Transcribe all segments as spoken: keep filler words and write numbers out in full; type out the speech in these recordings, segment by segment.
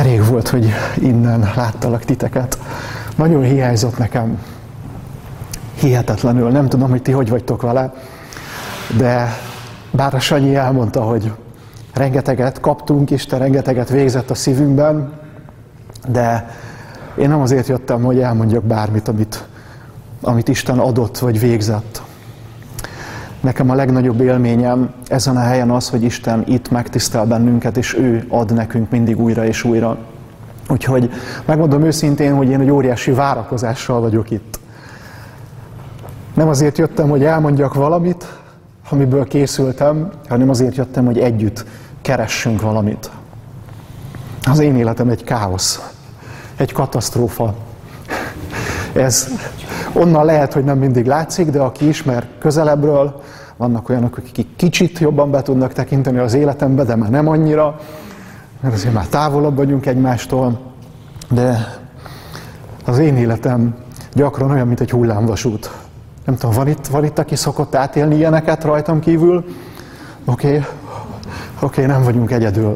De rég volt, hogy innen láttalak titeket. Nagyon hiányzott nekem. Hihetetlenül. Nem tudom, hogy ti hogy vagytok vele, de bár a Sanyi elmondta, hogy rengeteget kaptunk, Isten rengeteget végzett a szívünkben, de én nem azért jöttem, hogy elmondjak bármit, amit, amit Isten adott vagy végzett. Nekem a legnagyobb élményem ezen a helyen az, hogy Isten itt megtisztel bennünket, és ő ad nekünk mindig újra és újra. Úgyhogy megmondom őszintén, hogy én egy óriási várakozással vagyok itt. Nem azért jöttem, hogy elmondjak valamit, amiből készültem, hanem azért jöttem, hogy együtt keressünk valamit. Az én életem egy káosz, egy katasztrófa. Ez onnan lehet, hogy nem mindig látszik, de aki ismer közelebbről, vannak olyanok, akik kicsit jobban be tudnak tekinteni az életembe, de már nem annyira, mert azért már távolabb vagyunk egymástól, de az én életem gyakran olyan, mint egy hullámvasút. Nem tudom, van itt, van itt aki szokott átélni ilyeneket rajtam kívül? Oké, okay. oké, okay, nem vagyunk egyedül.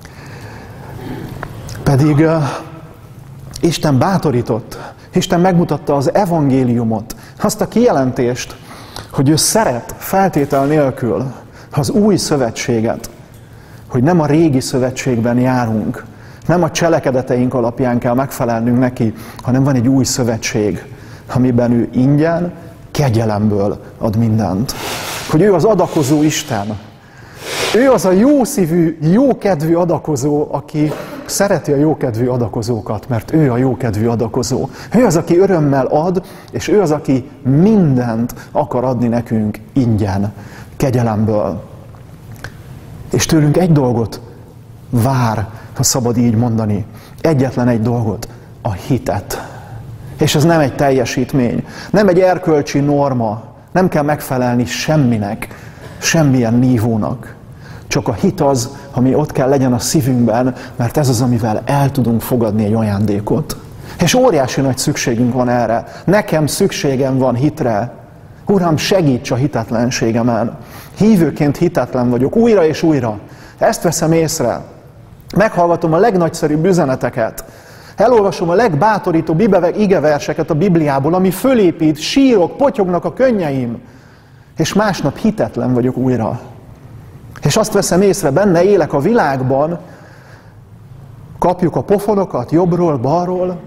Pedig uh, Isten bátorított, Isten megmutatta az evangéliumot, azt a kijelentést, hogy ő szeret feltétel nélkül az új szövetséget, hogy nem a régi szövetségben járunk, nem a cselekedeteink alapján kell megfelelnünk neki, hanem van egy új szövetség, amiben ő ingyen, kegyelemből ad mindent. Hogy ő az adakozó Isten. Ő az a jószívű, jókedvű adakozó, aki szereti a jókedvű adakozókat, mert ő a jókedvű adakozó. Ő az, aki örömmel ad, és ő az, aki mindent akar adni nekünk ingyen, kegyelemből. És tőlünk egy dolgot vár, ha szabad így mondani. Egyetlen egy dolgot, a hitet. És ez nem egy teljesítmény, nem egy erkölcsi norma, nem kell megfelelni semminek, semmilyen nívónak. Csak a hit az, ami ott kell legyen a szívünkben, mert ez az, amivel el tudunk fogadni egy ajándékot. És óriási nagy szükségünk van erre. Nekem szükségem van hitre. Uram, segíts a hitetlenségemen. Hívőként hitetlen vagyok, újra és újra. Ezt veszem észre. Meghallgatom a legnagyszerűbb üzeneteket. Elolvasom a legbátorítóbb igeverseket a Bibliából, ami fölépít, sírok, potyognak a könnyeim. És másnap hitetlen vagyok újra. És azt veszem észre, benne élek a világban, kapjuk a pofonokat jobbról, balról,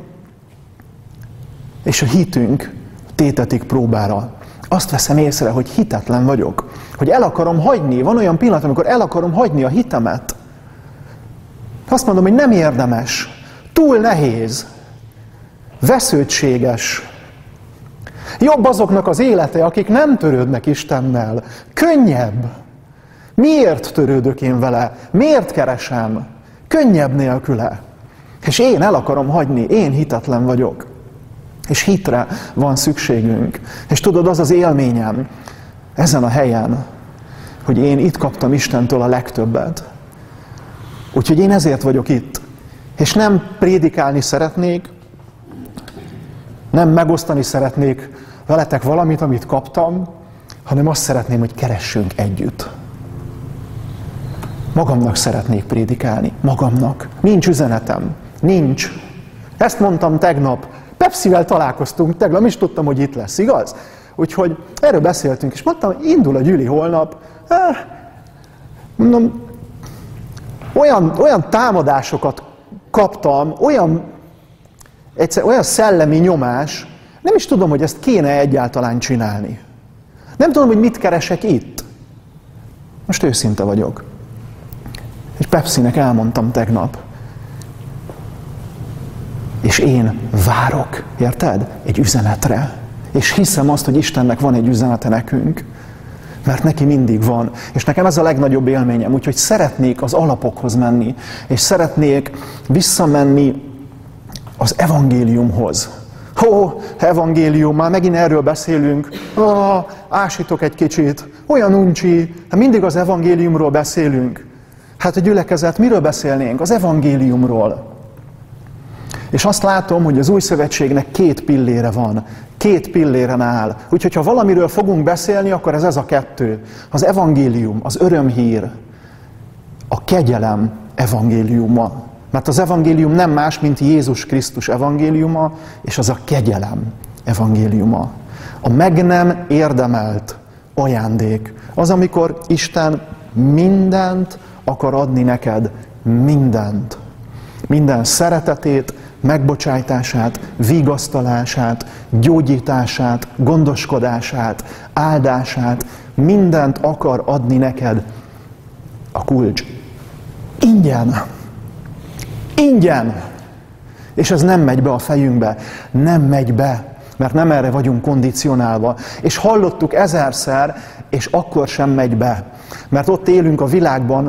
és a hitünk tétetik próbára. Azt veszem észre, hogy hitetlen vagyok, hogy el akarom hagyni. Van olyan pillanat, amikor el akarom hagyni a hitemet. Azt mondom, hogy nem érdemes, túl nehéz, vesződtséges. Jobb azoknak az élete, akik nem törődnek Istennel. Könnyebb. Miért törődök én vele? Miért keresem? Könnyebb nélküle. És én el akarom hagyni, én hitetlen vagyok. És hitre van szükségünk. És tudod, az az élményem ezen a helyen, hogy én itt kaptam Istentől a legtöbbet. Úgyhogy én ezért vagyok itt. És nem prédikálni szeretnék, nem megosztani szeretnék veletek valamit, amit kaptam, hanem azt szeretném, hogy keressünk együtt. Magamnak szeretnék prédikálni. Magamnak. Nincs üzenetem. Nincs. Ezt mondtam tegnap. Pepsivel találkoztunk tegnap, nem is tudtam, hogy itt lesz, igaz? Úgyhogy erről beszéltünk, és mondtam, hogy indul a gyüli holnap. Eh, mondom, olyan, olyan támadásokat kaptam, olyan, egyszer, olyan szellemi nyomás, nem is tudom, hogy ezt kéne egyáltalán csinálni. Nem tudom, hogy mit keresek itt. Most őszinte vagyok. Egy Pepsinek elmondtam tegnap. És én várok, érted? Egy üzenetre. És hiszem azt, hogy Istennek van egy üzenete nekünk. Mert neki mindig van. És nekem ez a legnagyobb élményem. Úgyhogy szeretnék az alapokhoz menni. És szeretnék visszamenni az evangéliumhoz. Ó, evangélium, már megint erről beszélünk. Ó, ásítok egy kicsit. Olyan uncsi. Hát mindig az evangéliumról beszélünk. Hát a gyülekezet, miről beszélnénk? Az evangéliumról. És azt látom, hogy az új szövetségnek két pillére van. Két pilléren áll. Úgyhogy ha valamiről fogunk beszélni, akkor ez ez a kettő. Az evangélium, az örömhír, a kegyelem evangéliuma. Mert az evangélium nem más, mint Jézus Krisztus evangéliuma, és az a kegyelem evangéliuma. A meg nem érdemelt ajándék. Az, amikor Isten mindent akar adni neked, mindent. Minden szeretetét, megbocsájtását, vigasztalását, gyógyítását, gondoskodását, áldását, mindent akar adni neked. A kulcs. Ingyen. Ingyen. És ez nem megy be a fejünkbe. Nem megy be, mert nem erre vagyunk kondicionálva. És hallottuk ezerszer, és akkor sem megy be. Mert ott élünk a világban,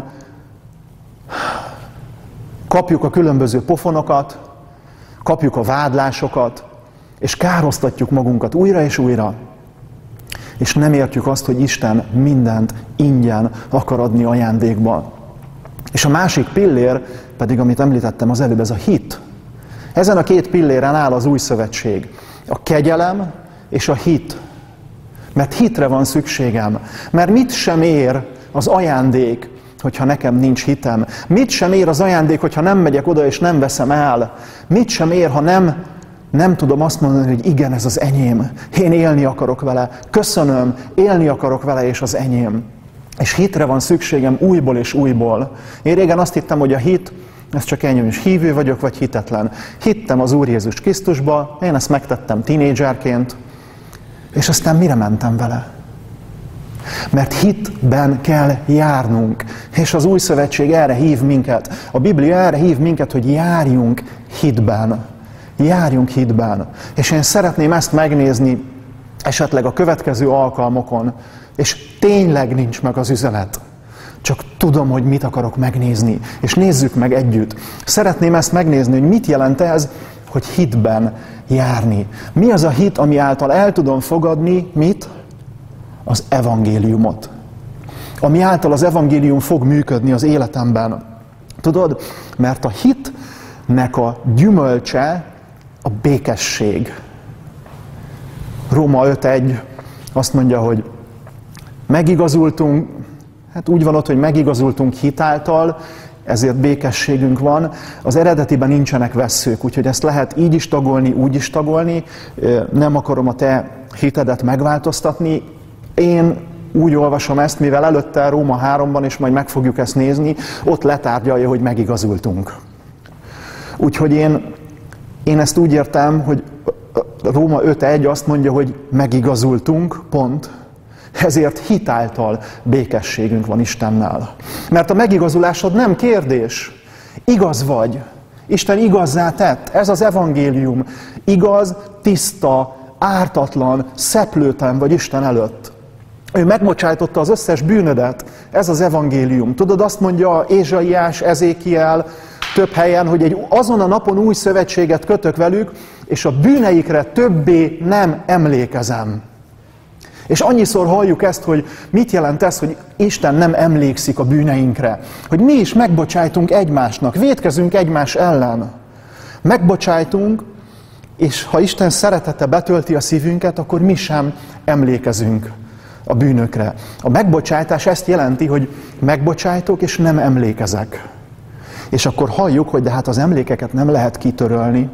kapjuk a különböző pofonokat, kapjuk a vádlásokat, és károztatjuk magunkat újra és újra. És nem értjük azt, hogy Isten mindent ingyen akar adni ajándékba. És a másik pillér, pedig amit említettem az előbb, ez a hit. Ezen a két pilléren áll az új szövetség. A kegyelem és a hit. Mert hitre van szükségem. Mert mit sem ér az ajándék, hogyha nekem nincs hitem? Mit sem ér az ajándék, hogyha nem megyek oda és nem veszem el? Mit sem ér, ha nem, nem tudom azt mondani, hogy igen, ez az enyém. Én élni akarok vele. Köszönöm, élni akarok vele, és az enyém. És hitre van szükségem újból és újból. Én régen azt hittem, hogy a hit, ez csak ennyi, hogy hívő vagyok, vagy hitetlen. Hittem az Úr Jézus Krisztusba, én ezt megtettem tínédzserként, és aztán mire mentem vele? Mert hitben kell járnunk. És az új szövetség erre hív minket. A Biblia erre hív minket, hogy járjunk hitben. Járjunk hitben. És én szeretném ezt megnézni esetleg a következő alkalmokon, és tényleg nincs meg az üzenet. Csak tudom, hogy mit akarok megnézni. És nézzük meg együtt. Szeretném ezt megnézni, hogy mit jelent ez, hogy hitben járni. Mi az a hit, ami által el tudom fogadni, mit? Az evangéliumot. Ami által az evangélium fog működni az életemben. Tudod? Mert a hitnek a gyümölcse a békesség. Róma öt egy azt mondja, hogy megigazultunk, hát úgy van ott, hogy megigazultunk hitáltal, ezért békességünk van. Az eredetiben nincsenek vesszők, úgyhogy ezt lehet így is tagolni, úgy is tagolni. Nem akarom a te hitedet megváltoztatni. Én úgy olvasom ezt, mivel előtte Róma háromban, és majd meg fogjuk ezt nézni, ott letárgyalja, hogy megigazultunk. Úgyhogy én, én ezt úgy értem, hogy Róma öt egy azt mondja, hogy megigazultunk, pont. Ezért hitáltal békességünk van Istennel. Mert a megigazulásod nem kérdés. Igaz vagy. Isten igazzá tett. Ez az evangélium. Igaz, tiszta, ártatlan, szeplőtlen vagy Isten előtt. Ő megbocsájtotta az összes bűnödet. Ez az evangélium. Tudod, azt mondja Ézsaiás, Ezékiel több helyen, hogy egy azon a napon új szövetséget kötök velük, és a bűneikre többé nem emlékezem. És annyiszor halljuk ezt, hogy mit jelent ez, hogy Isten nem emlékszik a bűneinkre. Hogy mi is megbocsájtunk egymásnak, vétkezünk egymás ellen. Megbocsájtunk, és ha Isten szeretete betölti a szívünket, akkor mi sem emlékezünk a bűnökre. A megbocsájtás ezt jelenti, hogy megbocsájtok, és nem emlékezek. És akkor halljuk, hogy de hát az emlékeket nem lehet kitörölni.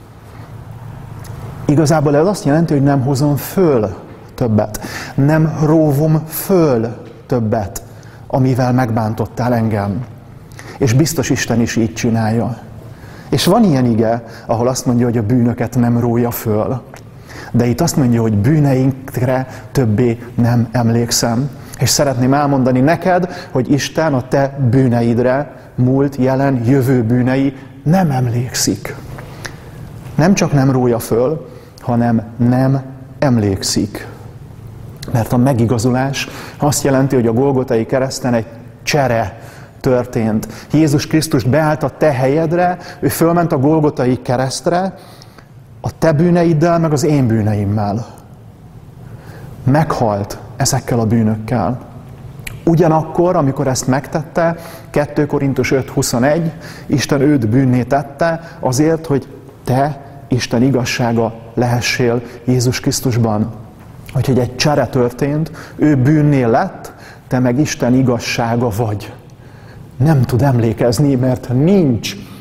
Igazából ez azt jelenti, hogy nem hozom föl többet. Nem róvom föl többet, amivel megbántottál engem. És biztos Isten is így csinálja. És van ilyen ige, ahol azt mondja, hogy a bűnöket nem rója föl. De itt azt mondja, hogy bűneinkre többé nem emlékszem. És szeretném elmondani neked, hogy Isten a te bűneidre, múlt, jelen, jövő bűnei nem emlékszik. Nem csak nem rója föl, hanem nem emlékszik. Mert a megigazulás azt jelenti, hogy a Golgotai kereszten egy csere történt. Jézus Krisztus beállt a te helyedre, ő fölment a Golgotai keresztre, a te bűneiddel, meg az én bűneimmel. Meghalt ezekkel a bűnökkel. Ugyanakkor, amikor ezt megtette, kettő Korintus öt huszonegy, Isten őt bűnné tette azért, hogy te Isten igazsága lehessél Jézus Krisztusban. Úgyhogy egy csere történt, ő bűnné lett, te meg Isten igazsága vagy. Nem tud emlékezni, mert nincs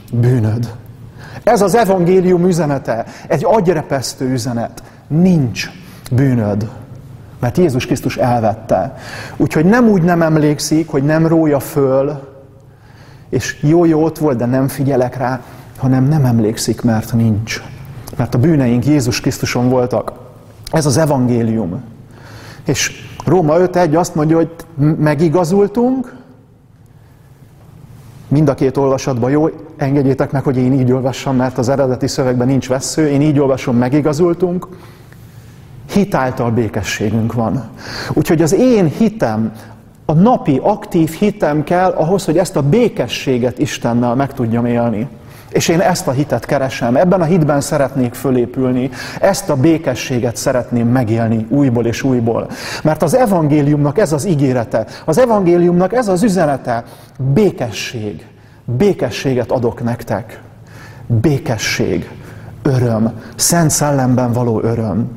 bűnöd. Ez az evangélium üzenete, egy agyrepesztő üzenet. Nincs bűnöd, mert Jézus Krisztus elvette. Úgyhogy nem úgy nem emlékszik, hogy nem rója föl, és jó-jó ott volt, de nem figyelek rá, hanem nem emlékszik, mert nincs. Mert a bűneink Jézus Krisztuson voltak. Ez az evangélium. És Róma öt egy azt mondja, hogy megigazultunk, mind a két olvasatban jó, engedjétek meg, hogy én így olvassam, mert az eredeti szövegben nincs vessző, én így olvasom, megigazultunk, hitáltal békességünk van. Úgyhogy az én hitem, a napi, aktív hitem kell ahhoz, hogy ezt a békességet Istennel meg tudjam élni. És én ezt a hitet keresem, ebben a hitben szeretnék fölépülni, ezt a békességet szeretném megélni újból és újból. Mert az evangéliumnak ez az ígérete, az evangéliumnak ez az üzenete, békesség. Békességet adok nektek. Békesség, öröm, Szent Szellemben való öröm.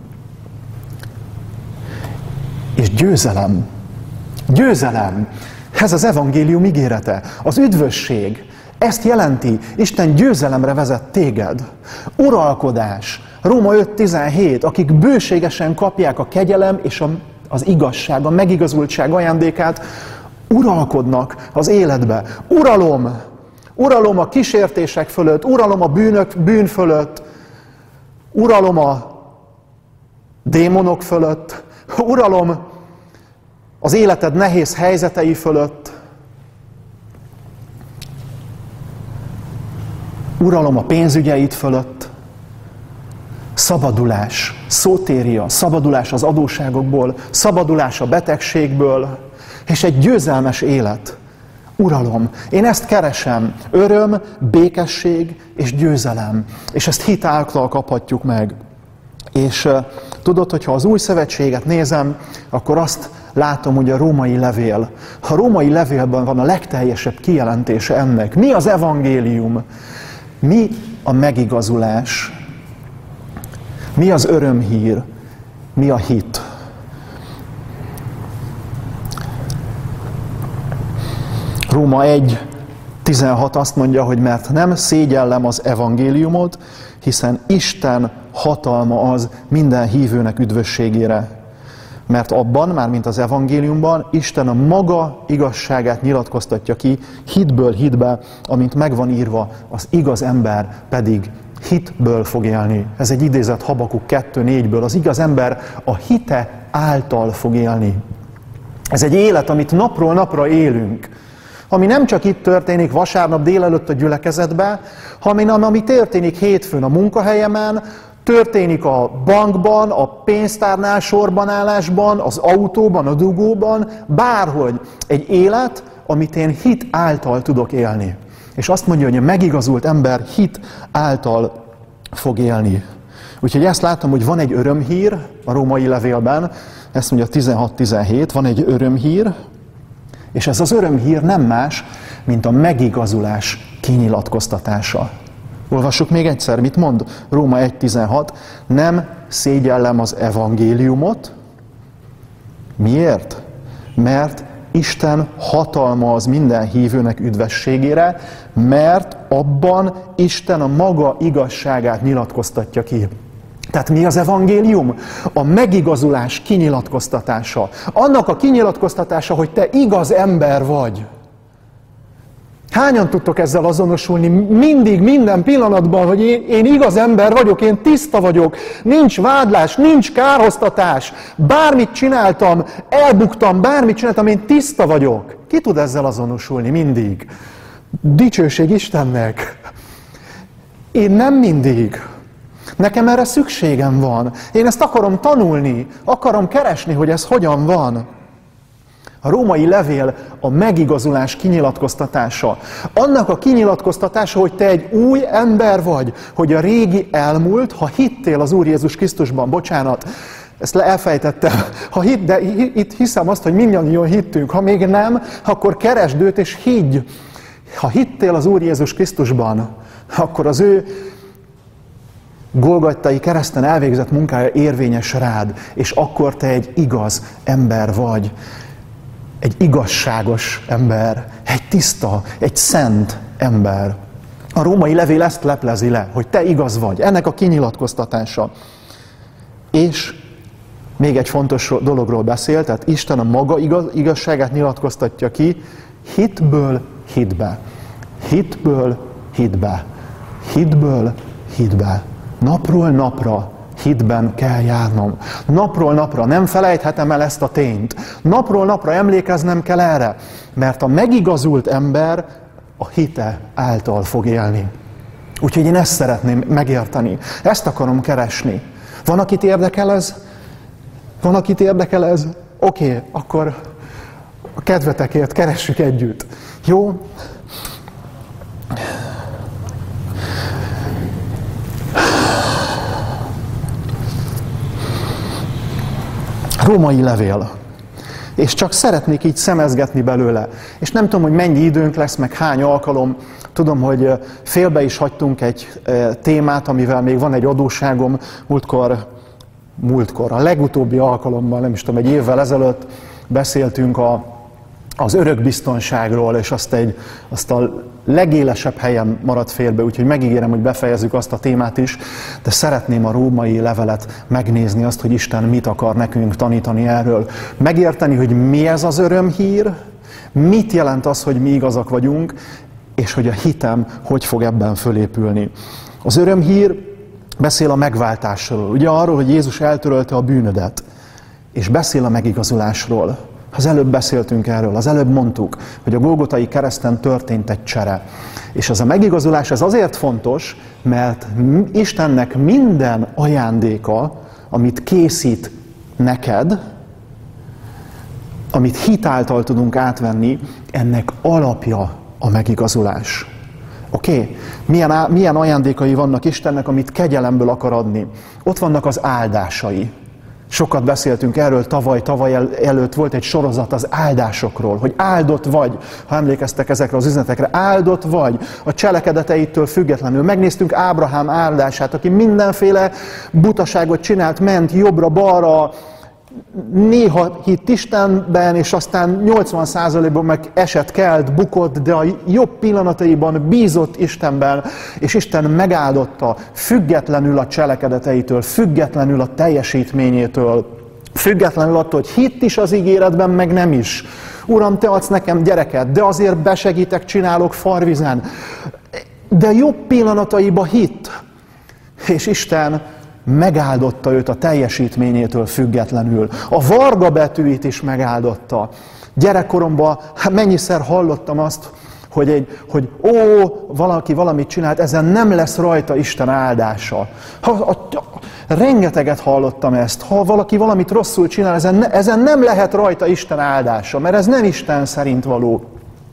És győzelem. Győzelem. Ez az evangélium ígérete, az üdvösség. Ezt jelenti, Isten győzelemre vezet téged. Uralkodás. Róma öt tizenhét, akik bőségesen kapják a kegyelem és a, az igazság, a megigazultság ajándékát, uralkodnak az életbe. Uralom. Uralom a kísértések fölött, uralom a bűnök, bűn fölött, uralom a démonok fölött, uralom az életed nehéz helyzetei fölött, uralom a pénzügyeid fölött, szabadulás, szótéria, szabadulás az adósságokból, szabadulás a betegségből, és egy győzelmes élet. Uralom. Én ezt keresem. Öröm, békesség és győzelem. És ezt hit által kaphatjuk meg. És uh, tudod, hogyha az új szövetséget nézem, akkor azt látom, hogy a római levél. A római levélben van a legteljesebb kijelentése ennek. Mi az evangélium? Mi a megigazulás? Mi az örömhír? Mi a hit? Róma egy tizenhat azt mondja, hogy mert nem szégyellem az evangéliumot, hiszen Isten hatalma az minden hívőnek üdvösségére. Mert abban, mármint az evangéliumban, Isten a maga igazságát nyilatkoztatja ki, hitből hitbe, amint megvan írva, az igaz ember pedig hitből fog élni. Ez egy idézet Habakuk kettő négyből. Az igaz ember a hite által fog élni. Ez egy élet, amit napról napra élünk. Ami nem csak itt történik vasárnap délelőtt a gyülekezetben, hanem ami történik hétfőn a munkahelyemen, történik a bankban, a pénztárnál sorban állásban, az autóban, a dugóban, bárhogy. Egy élet, amit én hit által tudok élni. És azt mondja, hogy a megigazult ember hit által fog élni. Úgyhogy ezt látom, hogy van egy örömhír a római levélben, ezt mondja tizenhat tizenhét, van egy örömhír, és ez az örömhír nem más, mint a megigazulás kinyilatkoztatása. Olvassuk még egyszer, mit mond Róma egy tizenhat. Nem szégyellem az evangéliumot. Miért? Mert Isten hatalma az minden hívőnek üdvességére, mert abban Isten a maga igazságát nyilatkoztatja ki. Tehát mi az evangélium? A megigazulás kinyilatkoztatása. Annak a kinyilatkoztatása, hogy te igaz ember vagy. Hányan tudtok ezzel azonosulni mindig, minden pillanatban, hogy én, én igaz ember vagyok, én tiszta vagyok, nincs vádlás, nincs kárhoztatás, bármit csináltam, elbuktam, bármit csináltam, én tiszta vagyok. Ki tud ezzel azonosulni mindig? Dicsőség Istennek! Én nem mindig. Nekem erre szükségem van. Én ezt akarom tanulni, akarom keresni, hogy ez hogyan van. A római levél a megigazulás kinyilatkoztatása. Annak a kinyilatkoztatása, hogy te egy új ember vagy, hogy a régi elmúlt, ha hittél az Úr Jézus Krisztusban, bocsánat, ezt elfejtettem, ha hit, de itt hiszem azt, hogy mindannyian hittünk, ha még nem, akkor keresd őt és higgy. Ha hittél az Úr Jézus Krisztusban, akkor az ő Golgottai kereszten elvégzett munkája érvényes rád, és akkor te egy igaz ember vagy. Egy igazságos ember, egy tiszta, egy szent ember. A római levél ezt leplezi le, hogy te igaz vagy. Ennek a kinyilatkoztatása. És még egy fontos dologról beszél, tehát Isten a maga igaz, igazságát nyilatkoztatja ki, hitből hitbe. Hitből hitbe. Hitből hitbe. Napról napra hitben kell járnom. Napról napra nem felejthetem el ezt a tényt. Napról napra emlékeznem kell erre, mert a megigazult ember a hite által fog élni. Úgyhogy én ezt szeretném megérteni. Ezt akarom keresni. Van, akit érdekel ez? Van, akit érdekel ez? Oké, okay, akkor a kedvetekért keressük együtt. Jó? Római levél. És csak szeretnék így szemezgetni belőle. És nem tudom, hogy mennyi időnk lesz, meg hány alkalom. Tudom, hogy félbe is hagytunk egy témát, amivel még van egy adósságom. Múltkor, múltkor, a legutóbbi alkalommal, nem is tudom, egy évvel ezelőtt beszéltünk a, az örökbiztonságról, és azt, egy, azt a legélesebb helyen maradt félbe, úgyhogy megígérem, hogy befejezzük azt a témát is, de szeretném a római levelet megnézni, azt, hogy Isten mit akar nekünk tanítani erről. Megérteni, hogy mi ez az örömhír, mit jelent az, hogy mi igazak vagyunk, és hogy a hitem hogy fog ebben fölépülni. Az örömhír beszél a megváltásról, ugye arról, hogy Jézus eltörölte a bűnödet, és beszél a megigazulásról. Az előbb beszéltünk erről, az előbb mondtuk, hogy a Golgotai kereszten történt egy csere. És ez a megigazulás ez azért fontos, mert Istennek minden ajándéka, amit készít neked, amit hit által tudunk átvenni, ennek alapja a megigazulás. Oké? Okay? Milyen, milyen ajándékai vannak Istennek, amit kegyelemből akar adni? Ott vannak az áldásai. Sokat beszéltünk erről, tavaly, tavaly el, előtt volt egy sorozat az áldásokról, hogy áldott vagy, ha emlékeztek ezekre az üzenetekre, áldott vagy a cselekedeteitől függetlenül. Megnéztünk Ábrahám áldását, aki mindenféle butaságot csinált, ment jobbra-balra, néha hitt Istenben, és aztán nyolcvan százalékban meg esett, kelt, bukott, de a jobb pillanataiban bízott Istenben, és Isten megáldotta, függetlenül a cselekedeteitől, függetlenül a teljesítményétől, függetlenül attól, hogy hitt is az ígéretben, meg nem is. Uram, te adsz nekem gyereket, de azért besegítek, csinálok farvizen. De jobb pillanataiba hitt, és Isten megáldotta őt a teljesítményétől függetlenül. A varga betűit is megáldotta. Gyerekkoromban hát mennyiszer hallottam azt, hogy, egy, hogy ó, valaki valamit csinált, ezen nem lesz rajta Isten áldása. Ha, a, rengeteget hallottam ezt. Ha valaki valamit rosszul csinál, ezen, ne, ezen nem lehet rajta Isten áldása, mert ez nem Isten szerint való.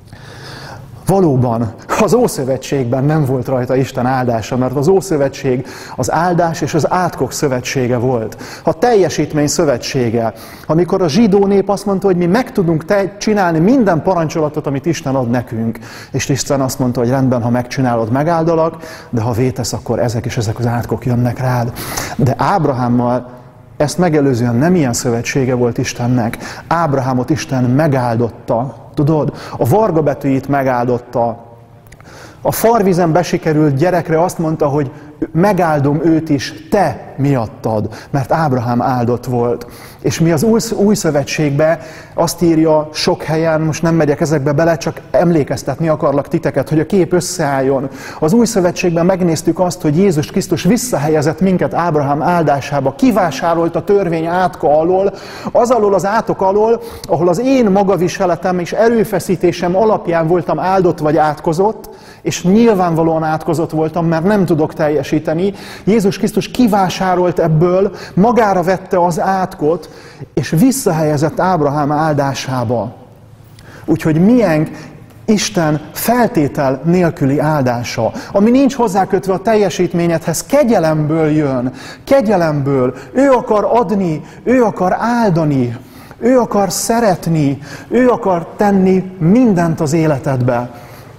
Valóban, az Ószövetségben nem volt rajta Isten áldása, mert az Ószövetség az áldás és az átkok szövetsége volt. A teljesítmény szövetsége. Amikor a zsidó nép azt mondta, hogy mi meg tudunk te- csinálni minden parancsolatot, amit Isten ad nekünk. És Isten azt mondta, hogy rendben, ha megcsinálod, megáldalak, de ha vétesz, akkor ezek és ezek az átkok jönnek rád. De Ábrahámmal ezt megelőzően nem ilyen szövetsége volt Istennek. Ábrahámot Isten megáldotta. Tudod, a varga betűit megáldotta. A farvizen besikerült gyerekre azt mondta, hogy megáldom őt is te miattad, mert Ábrahám áldott volt. És mi az új, új szövetségbe azt írja sok helyen, most nem megyek ezekbe bele, csak emlékeztetni akarlak titeket, hogy a kép összeálljon. Az új szövetségben megnéztük azt, hogy Jézus Krisztus visszahelyezett minket Ábrahám áldásába, kivásárolt a törvény átka alól, az alól az átok alól, ahol az én magaviseletem és erőfeszítésem alapján voltam áldott vagy átkozott, és nyilvánvalóan átkozott voltam, mert nem tudok teljesíteni. Jézus Krisztus kivásárolt ebből, magára vette az átkot, és visszahelyezett Ábrahám áldásába. Úgyhogy milyen Isten feltétel nélküli áldása, ami nincs hozzákötve a teljesítményedhez, kegyelemből jön, kegyelemből. Ő akar adni, ő akar áldani, ő akar szeretni, ő akar tenni mindent az életedbe.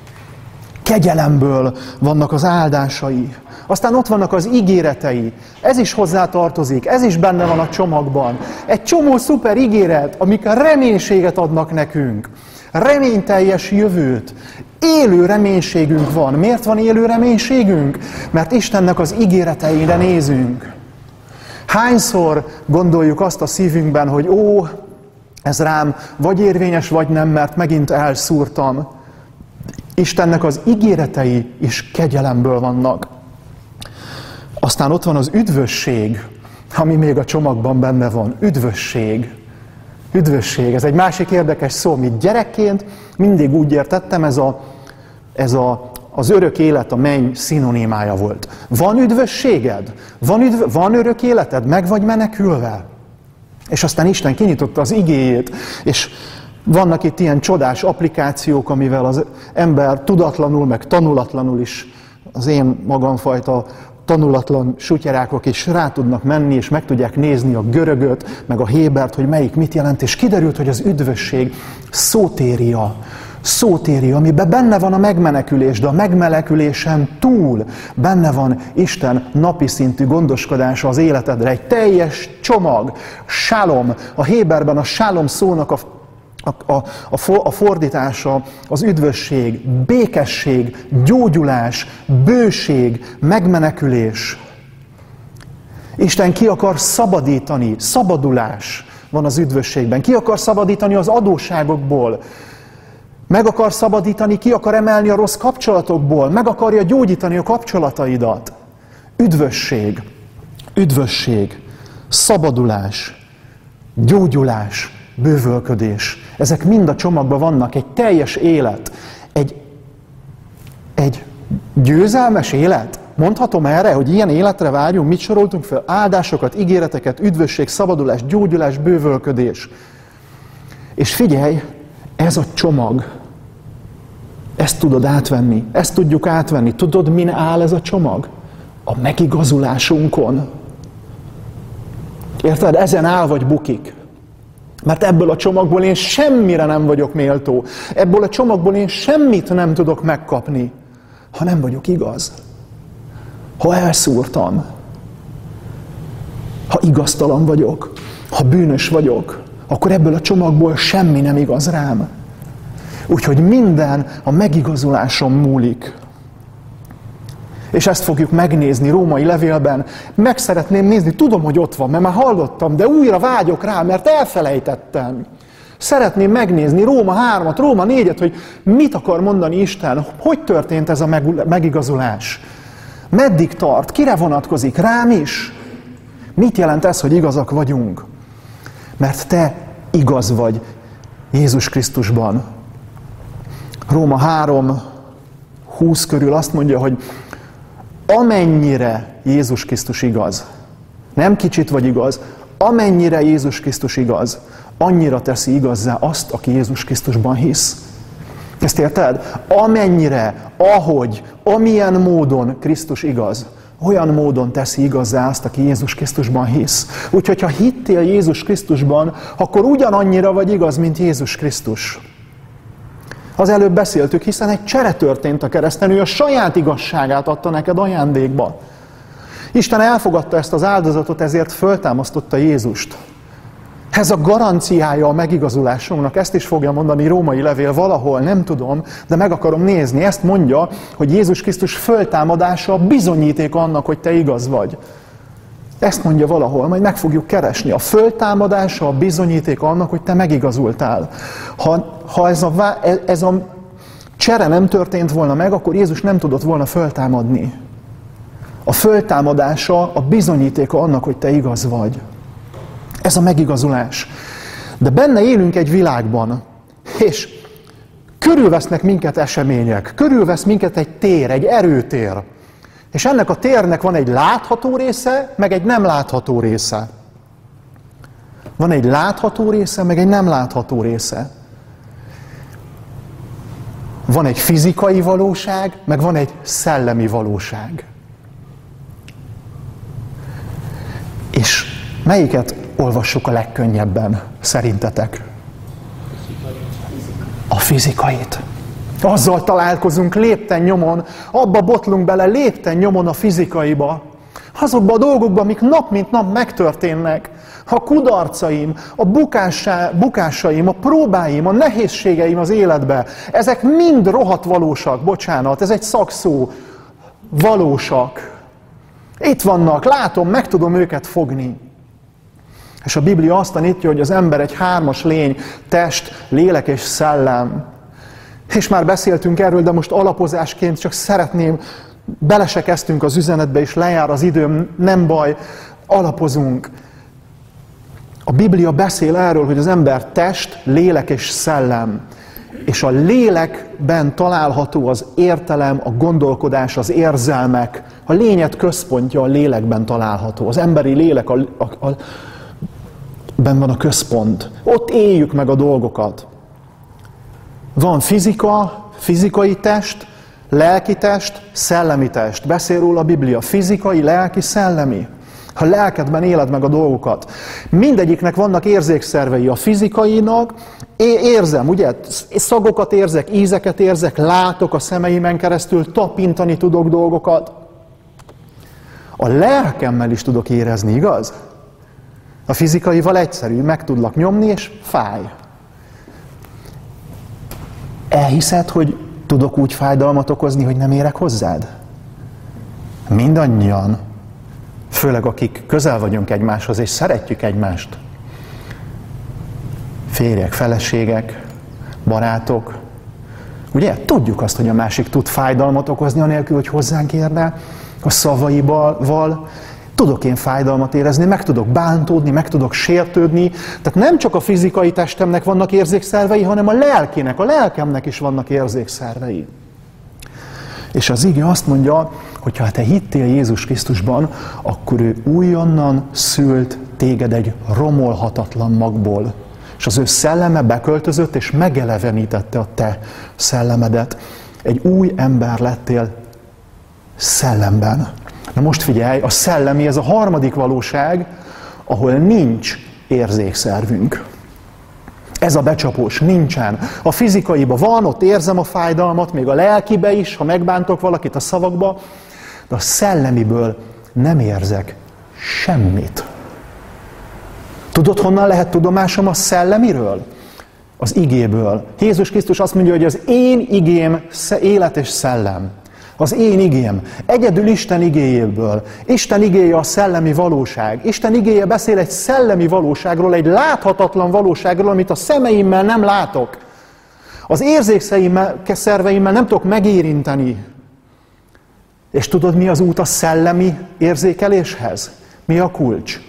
Kegyelemből vannak az áldásai. Aztán ott vannak az ígéretei. Ez is hozzá tartozik, ez is benne van a csomagban. Egy csomó szuper ígéret, amik reménységet adnak nekünk. Reményteljes jövőt. Élő reménységünk van. Miért van élő reménységünk? Mert Istennek az ígéreteire nézünk. Hányszor gondoljuk azt a szívünkben, hogy ó, ez rám vagy érvényes, vagy nem, mert megint elszúrtam. Istennek az ígéretei is kegyelemből vannak. Aztán ott van az üdvösség, ami még a csomagban benne van. Üdvösség. Üdvösség. Ez egy másik érdekes szó, amit gyerekként mindig úgy értettem, ez, a, ez a, az örök élet a menny szinonimája volt. Van üdvösséged? Van, üdv, van örök életed? Meg vagy menekülve? És aztán Isten kinyitotta az igéjét, és vannak itt ilyen csodás applikációk, amivel az ember tudatlanul, meg tanulatlanul is, az én magamfajta tanulatlan sutyerákok is rá tudnak menni, és meg tudják nézni a görögöt, meg a hébert, hogy melyik mit jelent, és kiderült, hogy az üdvösség szótéria, szótéria, amiben benne van a megmenekülés, de a megmenekülésen túl benne van Isten napi szintű gondoskodása az életedre. Egy teljes csomag, shalom, a héberben a shalom szónak a A, a, a fordítása az üdvösség, békesség, gyógyulás, bőség, megmenekülés. Isten ki akar szabadítani, szabadulás van az üdvösségben. Ki akar szabadítani az adósságokból, meg akar szabadítani, ki akar emelni a rossz kapcsolatokból, meg akarja gyógyítani a kapcsolataidat. Üdvösség, üdvösség, szabadulás, gyógyulás, bővölködés. Ezek mind a csomagban vannak, egy teljes élet, egy, egy győzelmes élet. Mondhatom erre, hogy ilyen életre várjunk, mit soroltunk fel? Áldásokat, ígéreteket, üdvösség, szabadulás, gyógyulás, bővölködés. És figyelj, ez a csomag, ezt tudod átvenni, ezt tudjuk átvenni. Tudod, min áll ez a csomag? A megigazulásunkon. Érted? Ezen áll vagy bukik. Mert ebből a csomagból én semmire nem vagyok méltó. Ebből a csomagból én semmit nem tudok megkapni, ha nem vagyok igaz. Ha elszúrtam. Ha igaztalan vagyok. Ha bűnös vagyok. Akkor ebből a csomagból semmi nem igaz rám. Úgyhogy minden a megigazuláson múlik. És ezt fogjuk megnézni római levélben. Meg szeretném nézni, tudom, hogy ott van, mert már hallottam, de újra vágyok rá, mert elfelejtettem. Szeretném megnézni Róma hármat, Róma négyet, hogy mit akar mondani Isten, hogy történt ez a megigazulás. Meddig tart, kire vonatkozik, rám is? Mit jelent ez, hogy igazak vagyunk? Mert te igaz vagy Jézus Krisztusban. Róma három húsz körül azt mondja, hogy amennyire Jézus Krisztus igaz, nem kicsit vagy igaz, amennyire Jézus Krisztus igaz, annyira teszi igazzá azt, aki Jézus Krisztusban hisz. Ezt érted? Amennyire, ahogy, amilyen módon Krisztus igaz, olyan módon teszi igazzá azt, aki Jézus Krisztusban hisz. Úgyhogy ha hittél Jézus Krisztusban, akkor ugyanannyira vagy igaz, mint Jézus Krisztus. Az előbb beszéltük, hiszen egy csere történt a kereszten, ő a saját igazságát adta neked ajándékba. Isten elfogadta ezt az áldozatot, ezért föltámasztotta Jézust. Ez a garanciája a megigazulásunknak, ezt is fogja mondani római levél valahol, nem tudom, de meg akarom nézni. Ezt mondja, hogy Jézus Krisztus föltámadása bizonyíték annak, hogy te igaz vagy. Ezt mondja valahol, majd meg fogjuk keresni. A föltámadása a bizonyíték annak, hogy te megigazultál. Ha, ha ez, a, ez a csere nem történt volna meg, akkor Jézus nem tudott volna föltámadni. A föltámadása a bizonyítéka annak, hogy te igaz vagy. Ez a megigazulás. De benne élünk egy világban, és körülvesznek minket események, körülvesz minket egy tér, egy erőtér. És ennek a térnek van egy látható része, meg egy nem látható része. Van egy látható része, meg egy nem látható része. Van egy fizikai valóság, meg van egy szellemi valóság. És melyiket olvassuk a legkönnyebben, szerintetek? A fizikait. Azzal találkozunk lépten nyomon, abba botlunk bele lépten nyomon a fizikaiba, Azokban a dolgokban, amik nap mint nap megtörténnek. A kudarcaim, a bukásá, bukásaim, a próbáim, a nehézségeim az életbe, ezek mind rohadt valósak, bocsánat, ez egy szakszó, valósak. Itt vannak, látom, meg tudom őket fogni. És a Biblia azt tanítja, hogy az ember egy hármas lény, test, lélek és szellem. És már beszéltünk erről, de most alapozásként csak szeretném, bele se kezdtünk az üzenetbe, és lejár az időm, nem baj, alapozunk. A Biblia beszél erről, hogy az ember test, lélek és szellem. És a lélekben található az értelem, a gondolkodás, az érzelmek. A lényed központja a lélekben található. Az emberi lélek a, a, a, ben van a központ. Ott éljük meg a dolgokat. Van fizika, fizikai test, lelki test, szellemi test. Beszél róla a Biblia. Fizikai, lelki, szellemi. Ha lelkedben éled meg a dolgokat. Mindegyiknek vannak érzékszervei. A fizikainak érzem, ugye? Szagokat érzek, ízeket érzek, látok a szemeimen keresztül, tapintani tudok dolgokat. A lelkemmel is tudok érezni, igaz? A fizikaival egyszerű, meg tudlak nyomni, és fáj. Elhiszed, hogy tudok úgy fájdalmat okozni, hogy nem érek hozzád? Mindannyian. Főleg akik közel vagyunk egymáshoz, és szeretjük egymást. Férjek, feleségek, barátok. Ugye? Tudjuk azt, hogy a másik tud fájdalmat okozni, anélkül, hogy hozzánk érne a szavaival. Tudok én fájdalmat érezni, meg tudok bántódni, meg tudok sértődni. Tehát nem csak a fizikai testemnek vannak érzékszervei, hanem a lelkének, a lelkemnek is vannak érzékszervei. És az ige azt mondja, hogy ha te hittél Jézus Krisztusban, akkor ő újonnan szült téged egy romolhatatlan magból. És az ő szelleme beköltözött, és megelevenítette a te szellemedet. Egy új ember lettél szellemben. Na most figyelj, a szellemi, ez a harmadik valóság, ahol nincs érzékszervünk. Ez a becsapós, nincsen. A fizikaiba van, ott érzem a fájdalmat, még a lelkibe is, ha megbántok valakit a szavakba, de a szellemiből nem érzek semmit. Tudod, honnan lehet tudomásom a szellemiről? Az igéből. Jézus Krisztus azt mondja, hogy az én igém élet és szellem. Az én igém. Egyedül Isten igéjéből. Isten igéje a szellemi valóság. Isten igéje beszél egy szellemi valóságról, egy láthatatlan valóságról, amit a szemeimmel nem látok. Az érzékszerveimmel nem tudok megérinteni. És tudod, mi az út a szellemi érzékeléshez? Mi a kulcs?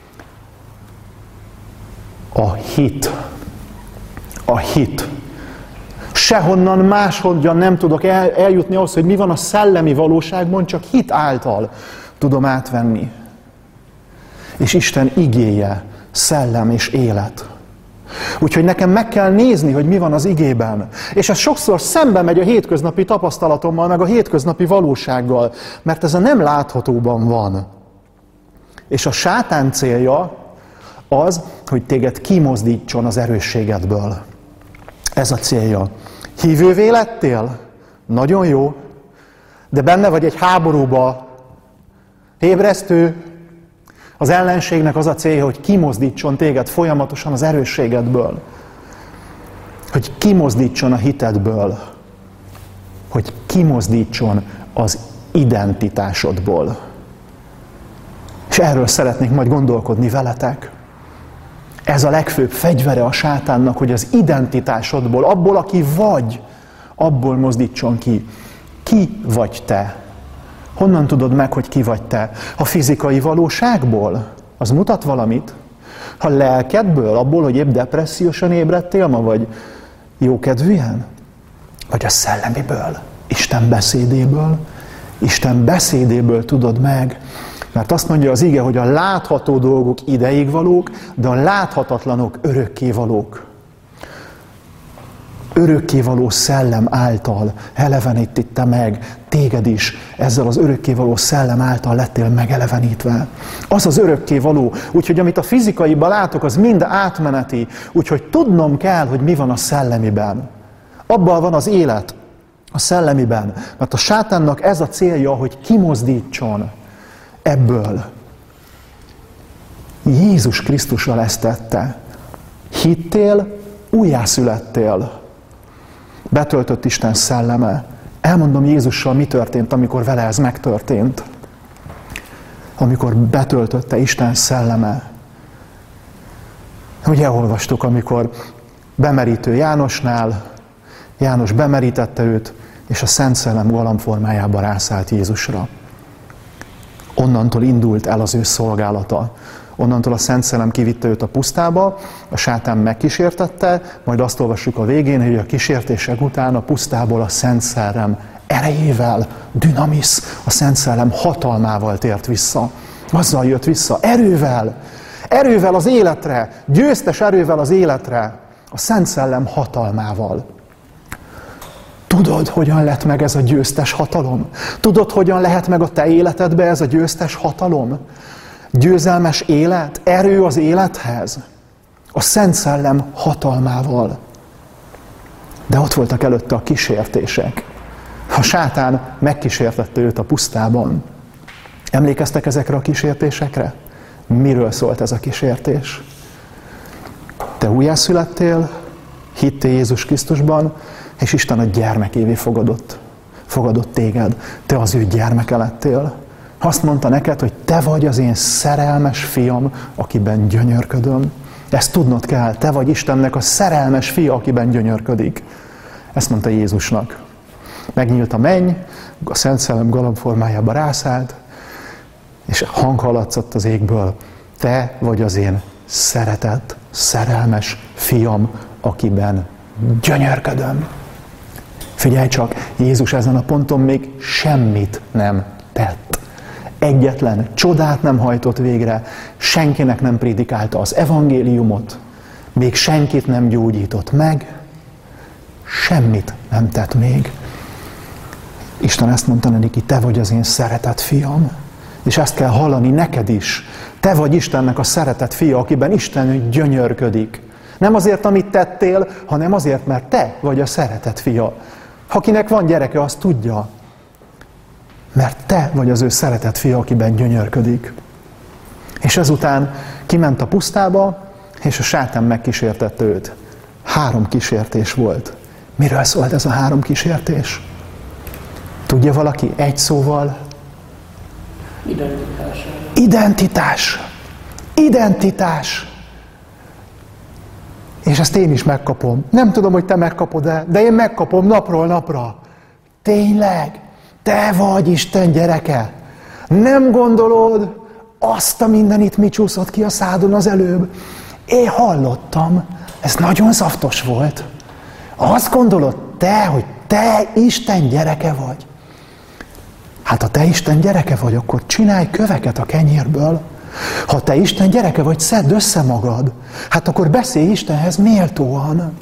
A hit. A hit. Sehonnan máshogyan nem tudok el, eljutni ahhoz, hogy mi van a szellemi valóságban, csak hit által tudom átvenni. És Isten igéje, szellem és élet. Úgyhogy nekem meg kell nézni, hogy mi van az igében. És ez sokszor szembe megy a hétköznapi tapasztalatommal, meg a hétköznapi valósággal, mert ez a nem láthatóban van. És a sátán célja az, hogy téged kimozdítson az erősségedből. Ez a célja. Hívővé lettél? Nagyon jó. De benne vagy egy háborúba. Ébresztő. Az ellenségnek az a célja, hogy kimozdítson téged folyamatosan az erősségedből. Hogy kimozdítson a hitedből. Hogy kimozdítson az identitásodból. És erről szeretnék majd gondolkodni veletek. Ez a legfőbb fegyvere a sátánnak, hogy az identitásodból, abból, aki vagy, abból mozdítson ki. Ki vagy te? Honnan tudod meg, hogy ki vagy te? A fizikai valóságból? Az mutat valamit? A lelkedből? Abból, hogy épp depressziósan ébredtél ma, vagy jókedvűen? Vagy a szellemiből? Isten beszédéből? Isten beszédéből tudod meg. Mert azt mondja az ige, hogy a látható dolgok ideig valók, de a láthatatlanok örökkévalók. Örökkévaló szellem által elevenítitte meg téged is. Ezzel az örökkévaló szellem által lettél megelevenítve. Az az örökkévaló. Úgyhogy amit a fizikaiban látok, az mind átmeneti. Úgyhogy tudnom kell, hogy mi van a szellemiben. Abban van az élet, a szellemiben. Mert a sátánnak ez a célja, hogy kimozdítson. ebből. Jézus Krisztussal ezt tette. Hittél, újjászülettél. Betöltött Isten szelleme. Elmondom Jézussal, mi történt, amikor vele ez megtörtént. Amikor betöltötte Isten szelleme. Ugye olvastuk, amikor bemerítő Jánosnál, János bemerítette őt, és a Szent Szellem galambformájában rászállt Jézusra. Onnantól indult el az ő szolgálata. Onnantól a Szent Szellem kivitte őt a pusztába, a sátán megkísértette, majd azt olvassuk a végén, hogy a kísértések után a pusztából a Szent Szellem erejével, dinamisz, a Szent Szellem hatalmával tért vissza. Azzal jött vissza, erővel, erővel az életre, győztes erővel az életre, a Szent Szellem hatalmával. Tudod, hogyan lett meg ez a győztes hatalom? Tudod, hogyan lehet meg a te életedbe ez a győztes hatalom? Győzelmes élet, erő az élethez, a Szent Szellem hatalmával. De ott voltak előtte a kísértések. A sátán megkísértette őt a pusztában. Emlékeztek ezekre a kísértésekre? Miről szólt ez a kísértés? Te újjászülettél, hittél Jézus Krisztusban, és Isten a gyermekévé fogadott. Fogadott téged. Te az ő gyermeke lettél. Azt mondta neked, hogy te vagy az én szerelmes fiam, akiben gyönyörködöm. Ezt tudnod kell, te vagy Istennek a szerelmes fia, akiben gyönyörködik. Ezt mondta Jézusnak. Megnyílt a menny, a Szent Szellem galambformájába rászállt, és hang hallatszott az égből. Te vagy az én szeretett, szerelmes fiam, akiben gyönyörködöm. Figyelj csak, Jézus ezen a ponton még semmit nem tett. Egyetlen csodát nem hajtott végre, senkinek nem prédikálta az evangéliumot, még senkit nem gyógyított meg, semmit nem tett még. Isten ezt mondta neki, te vagy az én szeretett fiam. És ezt kell hallani neked is. Te vagy Istennek a szeretett fia, akiben Isten gyönyörködik. Nem azért, amit tettél, hanem azért, mert te vagy a szeretett fia. Akinek van gyereke, az tudja. Mert te vagy az ő szeretett fia, akiben gyönyörködik. És ezután kiment a pusztába, és a sátán megkísértette őt. Három kísértés volt. Miről szólt ez a három kísértés? Tudja valaki egy szóval? Identitás. Identitás. Identitás. És ezt én is megkapom. Nem tudom, hogy te megkapod-e, de én megkapom napról napra. Tényleg, te vagy Isten gyereke. Nem gondolod azt a mindenit, mi csúszott ki a szádon az előbb? Én hallottam, ez nagyon szaftos volt. Azt gondolod te, hogy te Isten gyereke vagy? Hát ha te Isten gyereke vagy, akkor csinálj köveket a kenyérből. Ha te Isten gyereke vagy, szedd össze magad. Hát akkor beszélj Istenhez méltóan.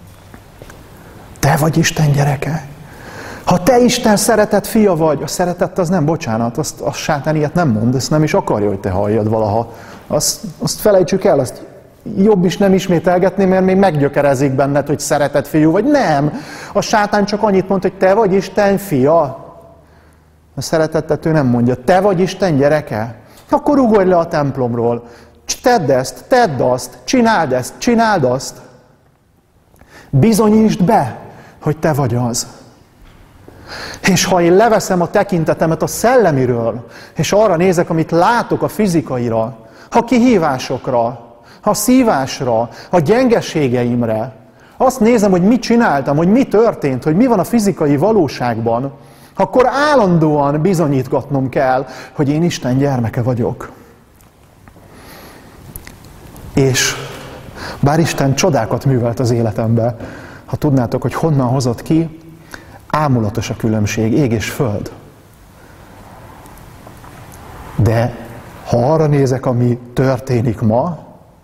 Te vagy Isten gyereke. Ha te Isten szeretett fia vagy, a szeretett az nem, bocsánat, azt, azt sátán ilyet nem mond, ezt nem is akarja, hogy te halljad valaha. Azt, azt felejtsük el, azt jobb is nem ismételgetni, mert még meggyökerezik benned, hogy szeretett fiú vagy. Nem! A sátán csak annyit mond, hogy te vagy Isten fia. A szeretettet ő nem mondja. Te vagy Isten gyereke? Akkor ugorj le a templomról. Tedd ezt, tedd azt, csináld ezt, csináld azt. Bizonyítsd be, hogy te vagy az. És ha én leveszem a tekintetemet a szellemiről, és arra nézek, amit látok a fizikaira, a kihívásokra, a szívásra, a gyengeségeimre, azt nézem, hogy mit csináltam, hogy mi történt, hogy mi van a fizikai valóságban, akkor állandóan bizonyítgatnom kell, hogy én Isten gyermeke vagyok. És bár Isten csodákat művelt az életembe, ha tudnátok, hogy honnan hozott ki, ámulatos a különbség, ég és föld. De ha arra nézek, ami történik ma,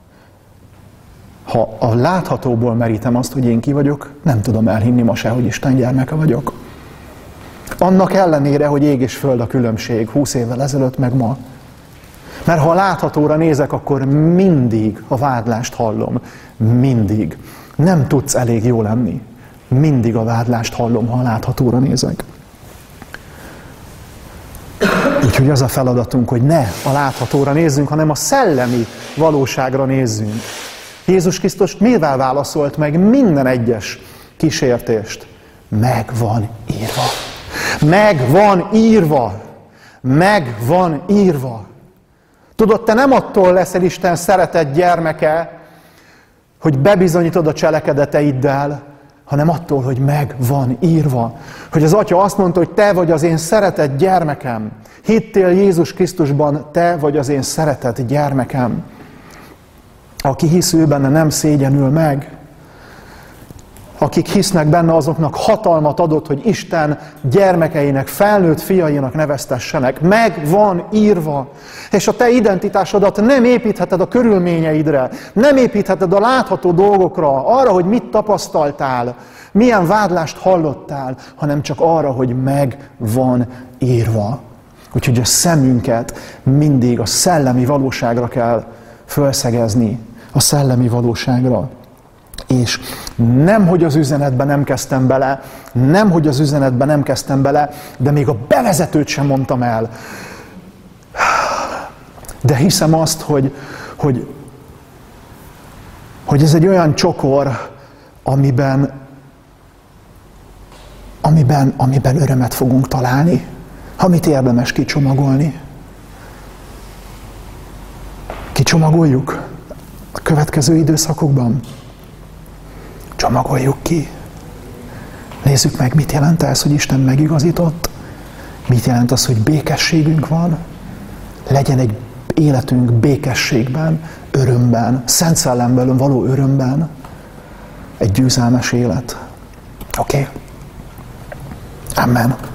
ha a láthatóból merítem azt, hogy én ki vagyok, nem tudom elhinni ma se, hogy Isten gyermeke vagyok. Annak ellenére, hogy ég és föld a különbség húsz évvel ezelőtt, meg ma. Mert ha a láthatóra nézek, akkor mindig a vádlást hallom. Mindig. Nem tudsz elég jó lenni. Mindig a vádlást hallom, ha a láthatóra nézek. Úgyhogy az a feladatunk, hogy ne a láthatóra nézzünk, hanem a szellemi valóságra nézzünk. Jézus Krisztus mivel válaszolt meg minden egyes kísértést? Meg van írva. Meg van írva. Meg van írva. Tudod, te nem attól leszel Isten szeretett gyermeke, hogy bebizonyítod a cselekedeteiddel, hanem attól, hogy meg van írva. Hogy az Atya azt mondta, hogy te vagy az én szeretett gyermekem. Hittél Jézus Krisztusban, te vagy az én szeretett gyermekem. Aki hisz ő benne, nem szégyenül meg. Akik hisznek benne, azoknak hatalmat adott, hogy Isten gyermekeinek, felnőtt fiainak neveztessenek. Meg van írva. És a te identitásodat nem építheted a körülményeidre, nem építheted a látható dolgokra, arra, hogy mit tapasztaltál, milyen vádlást hallottál, hanem csak arra, hogy meg van írva. Úgyhogy a szemünket mindig a szellemi valóságra kell fölszegezni, a szellemi valóságra. És nem, hogy az üzenetben nem kezdtem bele, nem, hogy az üzenetben nem kezdtem bele, de még a bevezetőt sem mondtam el. De hiszem azt, hogy, hogy, hogy ez egy olyan csokor, amiben, amiben, amiben örömet fogunk találni, amit érdemes kicsomagolni. Kicsomagoljuk a következő időszakokban. Csomagoljuk ki. Nézzük meg, mit jelent ez, hogy Isten megigazított. Mit jelent az, hogy békességünk van. Legyen egy életünk békességben, örömben, Szent Szellemből való örömben. Egy győzelmes élet. Oké? Okay? Amen.